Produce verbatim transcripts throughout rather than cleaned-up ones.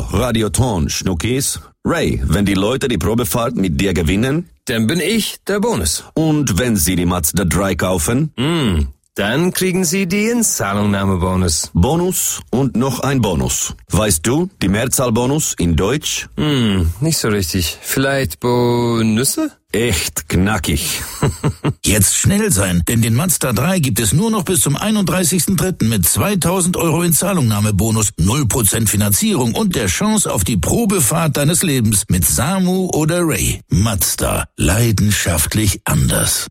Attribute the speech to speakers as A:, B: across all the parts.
A: Radioton, Schnuckis. Ray, wenn die Leute die Probefahrt mit dir gewinnen?
B: Dann bin ich der Bonus.
A: Und wenn sie die Mazda drei kaufen?
B: Mm, dann kriegen sie den Zahlungnahmebonus.
A: Bonus und noch ein Bonus. Weißt du, die Mehrzahlbonus in Deutsch?
B: Mm, nicht so richtig. Vielleicht Bonusse?
A: Echt knackig.
C: Jetzt schnell sein, denn den Mazda drei gibt es nur noch bis zum einunddreißigsten dritten mit zweitausend Euro in Zahlungnahmebonus, null Prozent Finanzierung und der Chance auf die Probefahrt deines Lebens mit Samu oder Ray. Mazda. Leidenschaftlich anders.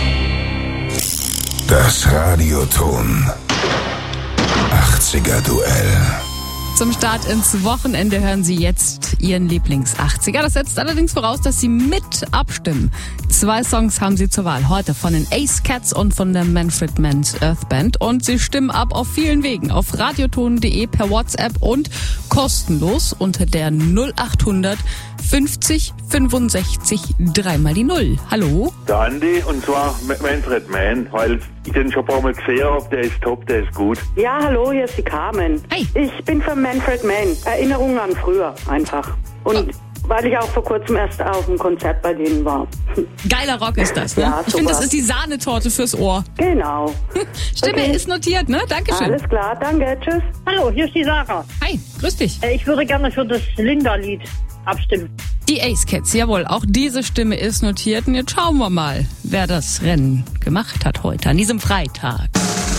D: Das Radioton achtziger Duell.
E: Zum Start ins Wochenende hören Sie jetzt Ihren Lieblings-achtziger. Das setzt allerdings voraus, dass Sie mit abstimmen. Zwei Songs haben Sie zur Wahl. Heute von den Ace Cats und von der Manfred Mann's Earth Band. Und Sie stimmen ab auf vielen Wegen. Auf radioton punkt de, per WhatsApp und kostenlos unter der null achthundert fünfzig fünfundsechzig dreimal die Null. Hallo?
F: Der Andi, und zwar Manfred Mann, weil ich den schon ein paar Mal gesehen habe, der ist top, der ist gut.
G: Ja, hallo, hier ist die Carmen.
E: Hey.
G: Ich bin von Manfred Mann. Erinnerungen an früher einfach. Und oh. weil ich auch vor kurzem erst auf einem Konzert bei denen war.
E: Geiler Rock ist das, ne?
G: Ja,
E: ich finde, das ist die Sahnetorte fürs Ohr.
G: Genau.
E: Stimme
G: okay.
E: ist notiert, ne? Dankeschön.
G: Alles klar, danke, tschüss.
H: Hallo, hier ist die Sarah.
E: Hi, grüß dich.
H: Ich würde gerne für das Linda-Lied abstimmen.
E: Die Ace Cats, jawohl, auch diese Stimme ist notiert. Und jetzt schauen wir mal, wer das Rennen gemacht hat heute, an diesem Freitag.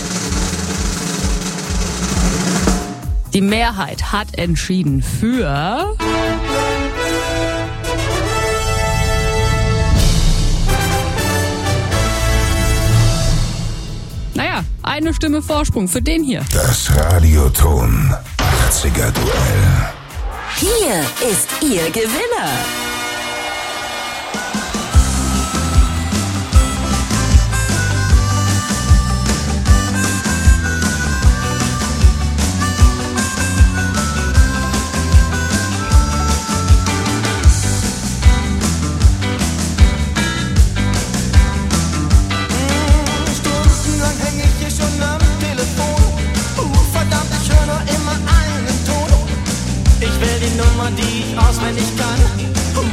E: Die Mehrheit hat entschieden für... Naja, eine Stimme Vorsprung für den hier.
D: Das Radioton achtziger Duell.
I: Hier ist Ihr Gewinner.
J: Stundenlang häng ich hier schon am Telefon. Uh, verdammt, ich höre nur immer einen Ton. Ich will die Nummer, die ich auswendig kann.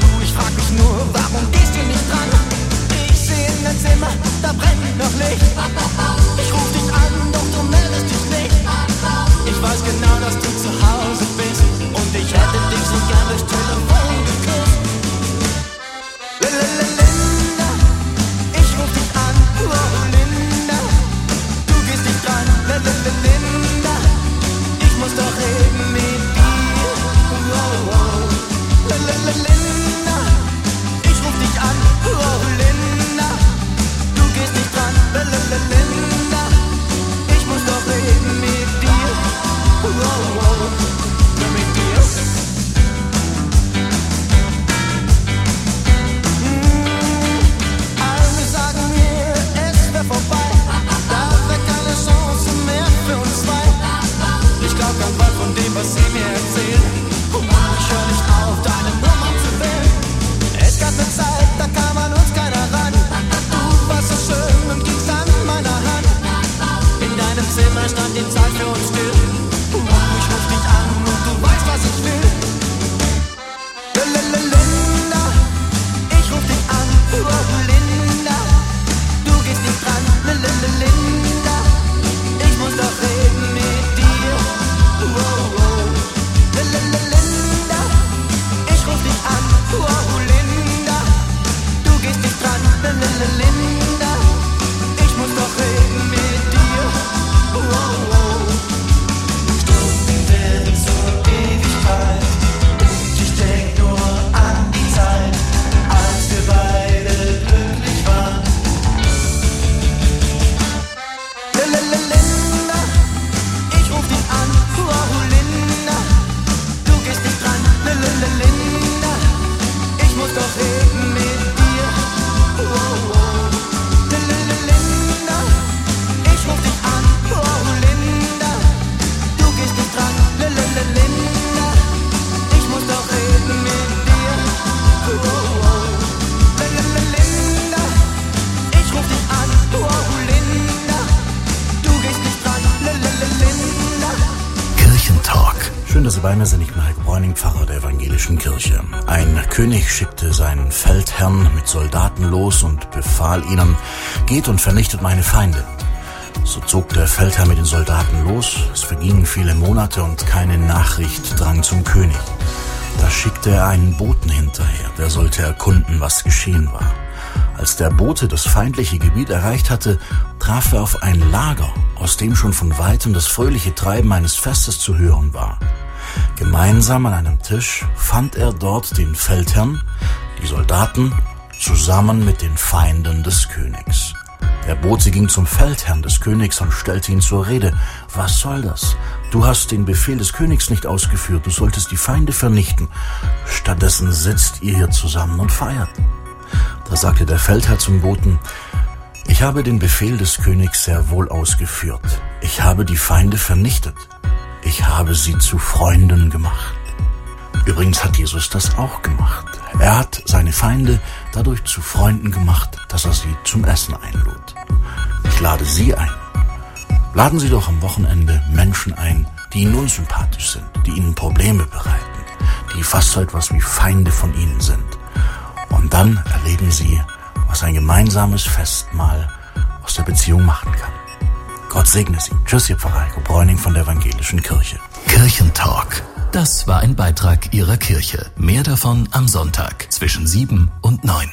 C: Sie bei mir sind, ich bin Heiko Bräuning, Pfarrer der evangelischen Kirche. Ein König schickte seinen Feldherrn mit Soldaten los und befahl ihnen, geht und vernichtet meine Feinde. So zog der Feldherr mit den Soldaten los, es vergingen viele Monate und keine Nachricht drang zum König. Da schickte er einen Boten hinterher, der sollte erkunden, was geschehen war. Als der Bote das feindliche Gebiet erreicht hatte, traf er auf ein Lager, aus dem schon von weitem das fröhliche Treiben eines Festes zu hören war. Gemeinsam an einem Tisch fand er dort den Feldherrn, die Soldaten, zusammen mit den Feinden des Königs. Der Bote ging zum Feldherrn des Königs und stellte ihn zur Rede. Was soll das? Du hast den Befehl des Königs nicht ausgeführt, du solltest die Feinde vernichten. Stattdessen sitzt ihr hier zusammen und feiert. Da sagte der Feldherr zum Boten, ich habe den Befehl des Königs sehr wohl ausgeführt. Ich habe die Feinde vernichtet. Ich habe sie zu Freunden gemacht. Übrigens hat Jesus das auch gemacht. Er hat seine Feinde dadurch zu Freunden gemacht, dass er sie zum Essen einlud. Ich lade Sie ein. Laden Sie doch am Wochenende Menschen ein, die Ihnen unsympathisch sind, die Ihnen Probleme bereiten, die fast so etwas wie Feinde von Ihnen sind. Und dann erleben Sie, was ein gemeinsames Festmahl aus der Beziehung machen kann. Gott segne Sie. Tschüss, Ihr Pfarrer Heiko Bräuning von der evangelischen Kirche.
K: Kirchentalk. Das war ein Beitrag Ihrer Kirche. Mehr davon am Sonntag zwischen sieben und neun.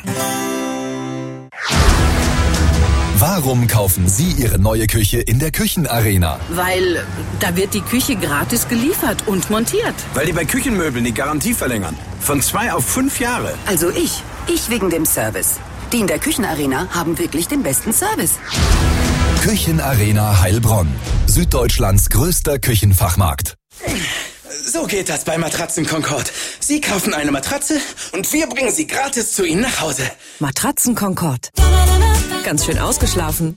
L: Warum kaufen Sie Ihre neue Küche in der Küchenarena?
I: Weil da wird die Küche gratis geliefert und montiert.
M: Weil die bei Küchenmöbeln die Garantie verlängern. Von zwei auf fünf Jahre.
I: Also ich. Ich wegen dem Service. Die in der Küchenarena haben wirklich den besten Service.
L: Küchenarena Heilbronn. Süddeutschlands größter Küchenfachmarkt.
N: So geht das bei Matratzen Concord. Sie kaufen eine Matratze und wir bringen sie gratis zu Ihnen nach Hause.
O: Matratzen Concord. Ganz schön ausgeschlafen.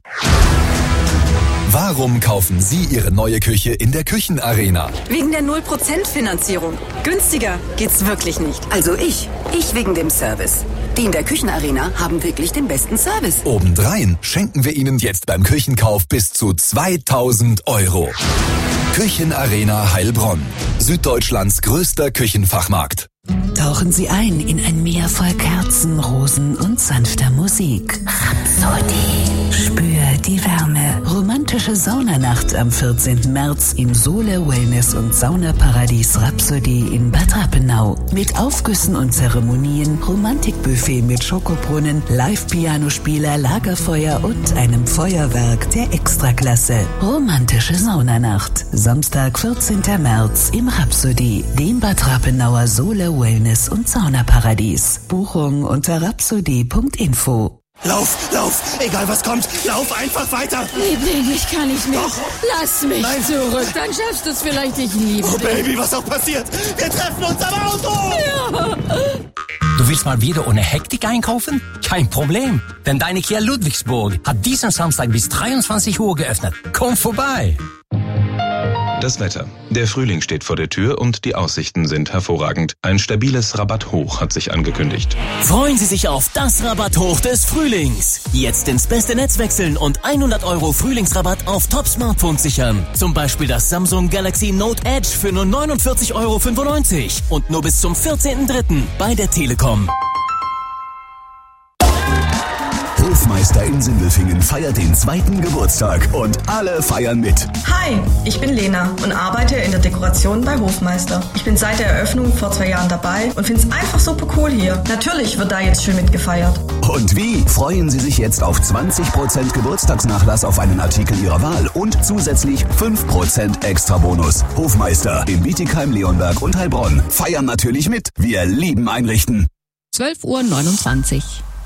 L: Warum kaufen Sie Ihre neue Küche in der Küchenarena?
O: Wegen der null Prozent Finanzierung. Günstiger geht's wirklich nicht.
I: Also ich. Ich wegen dem Service. Die in der Küchenarena haben wirklich den besten Service.
L: Obendrein schenken wir Ihnen jetzt beim Küchenkauf bis zu zweitausend Euro. Küchenarena Heilbronn. Süddeutschlands größter Küchenfachmarkt.
P: Tauchen Sie ein in ein Meer voll Kerzen, Rosen und sanfter Musik. Rhapsodie. Spür die Wärme. Romantische Saunanacht am vierzehnten März im Sole Wellness und Saunaparadies Rhapsodie in Bad Rappenau. Mit Aufgüssen und Zeremonien, Romantikbuffet mit Schokobrunnen, Live-Pianospieler, Lagerfeuer und einem Feuerwerk der Extraklasse. Romantische Saunanacht. Samstag, vierzehnten März im Rhapsodie, dem Bad Rappenauer Sole Wellness und Saunaparadies. Buchung unter rhapsodie punkt info.
N: Lauf, lauf, egal was kommt, lauf einfach weiter.
Q: Liebling, ich kann nicht mehr.
N: Doch.
Q: Lass mich
N: Nein.
Q: zurück, dann schaffst du es vielleicht, ich liebe
N: Oh
Q: dich.
N: Baby, was auch passiert, wir treffen uns am Auto.
Q: Ja.
R: Du willst mal wieder ohne Hektik einkaufen? Kein Problem, denn deine Kia Ludwigsburg hat diesen Samstag bis dreiundzwanzig Uhr geöffnet. Komm vorbei!
S: Das Wetter. Der Frühling steht vor der Tür und die Aussichten sind hervorragend. Ein stabiles Rabatthoch hat sich angekündigt.
T: Freuen Sie sich auf das Rabatthoch des Frühlings. Jetzt ins beste Netz wechseln und hundert Euro Frühlingsrabatt auf Top-Smartphones sichern. Zum Beispiel das Samsung Galaxy Note Edge für nur neunundvierzig Euro fünfundneunzig und nur bis zum vierzehnten dritten bei der Telekom.
U: Hofmeister in Sindelfingen feiert den zweiten Geburtstag und alle feiern mit.
V: Hi, ich bin Lena und arbeite in der Dekoration bei Hofmeister. Ich bin seit der Eröffnung vor zwei Jahren dabei und finde es einfach super cool hier. Natürlich wird da jetzt schön mitgefeiert.
U: Und wie? Freuen Sie sich jetzt auf zwanzig Prozent Geburtstagsnachlass auf einen Artikel Ihrer Wahl und zusätzlich fünf Prozent extra Bonus. Hofmeister in Bietigheim, Leonberg und Heilbronn feiern natürlich mit. Wir lieben einrichten.
E: zwölf Uhr neunundzwanzig.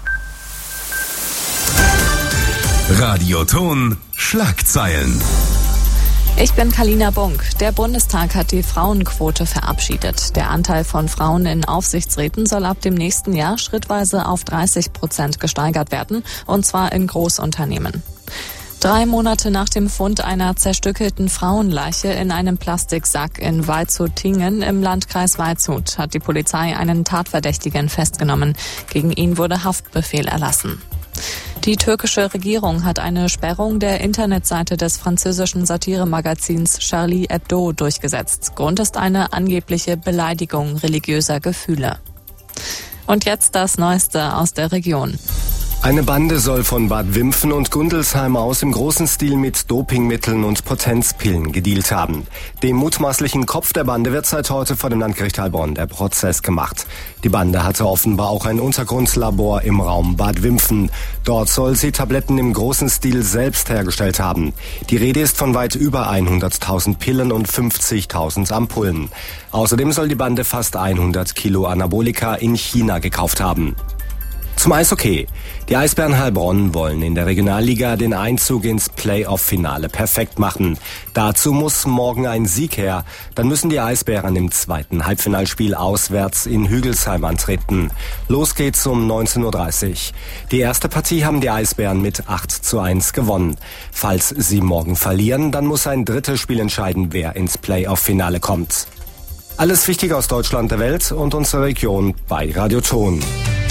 L: Radioton Schlagzeilen.
W: Ich bin Kalina Bunk. Der Bundestag hat die Frauenquote verabschiedet. Der Anteil von Frauen in Aufsichtsräten soll ab dem nächsten Jahr schrittweise auf dreißig Prozent gesteigert werden, und zwar in Großunternehmen. Drei Monate nach dem Fund einer zerstückelten Frauenleiche in einem Plastiksack in Waldshut-Tiengen im Landkreis Waldshut hat die Polizei einen Tatverdächtigen festgenommen. Gegen ihn wurde Haftbefehl erlassen. Die türkische Regierung hat eine Sperrung der Internetseite des französischen Satiremagazins Charlie Hebdo durchgesetzt. Grund ist eine angebliche Beleidigung religiöser Gefühle. Und jetzt das Neueste aus der Region.
A: Eine Bande soll von Bad Wimpfen und Gundelsheim aus im großen Stil mit Dopingmitteln und Potenzpillen gedealt haben. Dem mutmaßlichen Kopf der Bande wird seit heute vor dem Landgericht Heilbronn der Prozess gemacht. Die Bande hatte offenbar auch ein Untergrundlabor im Raum Bad Wimpfen. Dort soll sie Tabletten im großen Stil selbst hergestellt haben. Die Rede ist von weit über hunderttausend Pillen und fünfzigtausend Ampullen. Außerdem soll die Bande fast hundert Kilo Anabolika in China gekauft haben. Zum Eishockey. Die Eisbären Heilbronn wollen in der Regionalliga den Einzug ins Playoff-Finale perfekt machen. Dazu muss morgen ein Sieg her. Dann müssen die Eisbären im zweiten Halbfinalspiel auswärts in Hügelsheim antreten. Los geht's um neunzehn Uhr dreißig. Die erste Partie haben die Eisbären mit acht zu eins gewonnen. Falls sie morgen verlieren, dann muss ein drittes Spiel entscheiden, wer ins Playoff-Finale kommt. Alles Wichtige aus Deutschland, der Welt und unserer Region bei Radio Ton.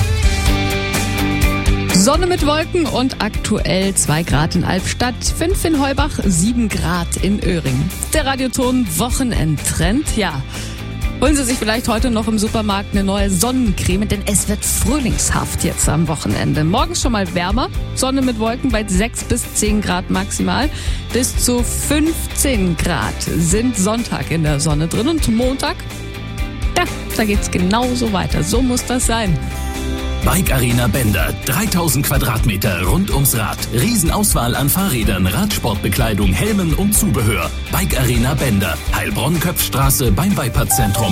E: Sonne mit Wolken und aktuell zwei Grad in Albstadt, fünf in Heubach, sieben Grad in Öhring. Der Radioton Wochenendtrend, ja. Holen Sie sich vielleicht heute noch im Supermarkt eine neue Sonnencreme, denn es wird frühlingshaft jetzt am Wochenende. Morgens schon mal wärmer, Sonne mit Wolken bei sechs bis zehn Grad maximal. Bis zu fünfzehn Grad sind Sonntag in der Sonne drin und Montag, ja, da geht's genauso weiter. So muss das sein.
K: Bike Arena Bender, dreitausend Quadratmeter rund ums Rad. Riesenauswahl an Fahrrädern, Radsportbekleidung, Helmen und Zubehör. Bike Arena Bender, Heilbronn-Köpfstraße beim Weiperzentrum.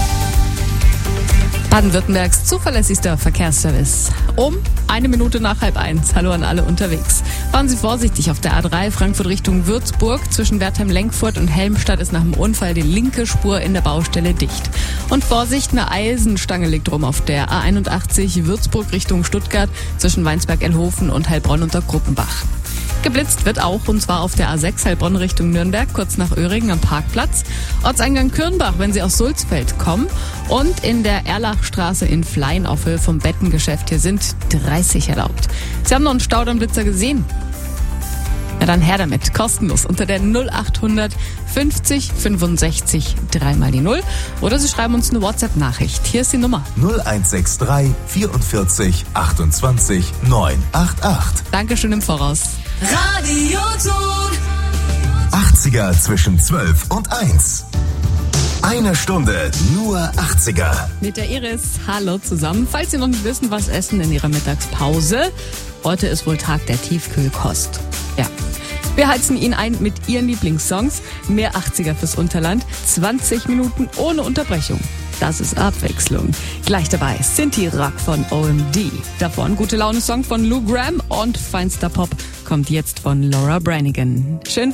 E: Baden-Württembergs zuverlässigster Verkehrsservice. Um eine Minute nach halb eins. Hallo an alle unterwegs. Fahren Sie vorsichtig auf der A drei Frankfurt Richtung Würzburg. Zwischen Wertheim-Lenkfurt und Helmstadt ist nach dem Unfall die linke Spur in der Baustelle dicht. Und Vorsicht, eine Eisenstange liegt rum auf der A einundachtzig Würzburg Richtung Stuttgart zwischen Weinsberg-Elhofen und Heilbronn unter Gruppenbach. Geblitzt wird auch, und zwar auf der A sechs Heilbronn Richtung Nürnberg, kurz nach Öhringen am Parkplatz. Ortseingang Kürnbach, wenn Sie aus Sulzfeld kommen. Und in der Erlachstraße in Flein auf Höhe vom Bettengeschäft. Hier sind dreißig erlaubt. Sie haben noch einen Staudammblitzer gesehen? Ja, dann her damit. Kostenlos unter der null achthundert fünfzig fünfundsechzig drei mal die null. Oder Sie schreiben uns eine WhatsApp-Nachricht. Hier ist die Nummer.
B: null eins sechs drei vierundvierzig achtundzwanzig neunhundertachtundachtzig.
E: Dankeschön im Voraus.
B: Radioton. achtziger zwischen zwölf und eins. Eine Stunde nur achtziger.
E: Mit der Iris, hallo zusammen. Falls Sie noch nicht wissen, was essen in Ihrer Mittagspause, heute ist wohl Tag der Tiefkühlkost. Ja. Wir heizen ihn ein mit Ihren Lieblingssongs. Mehr achtziger fürs Unterland. zwanzig Minuten ohne Unterbrechung. Das ist Abwechslung. Gleich dabei Sinti Rock von O M D. Davon Gute Laune Song von Lou Gramm und feinster Pop kommt jetzt von Laura Branigan. Schön